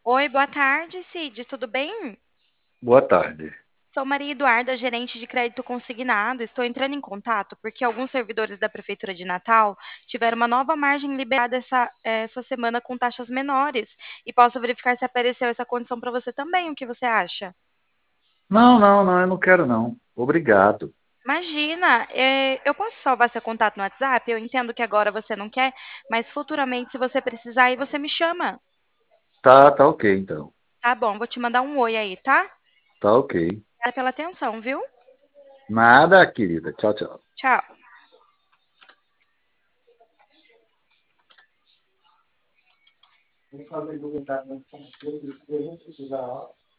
Oi, boa tarde, Cid. Tudo bem? Boa tarde. Sou Maria Eduarda, gerente de crédito consignado. Estou entrando em contato porque alguns servidores da Prefeitura de Natal tiveram uma nova margem liberada essa semana com taxas menores. E posso verificar se apareceu essa condição para você também. O que você acha? Não, eu não quero não. Obrigado. Imagina, eu posso salvar seu contato no WhatsApp? Eu entendo que agora você não quer, mas futuramente, se você precisar, aí você me chama. Tá ok então. Tá bom, vou te mandar um oi aí, tá? Tá ok. Obrigada pela atenção, viu? Nada, querida. Tchau, tchau. Tchau. Vou fazer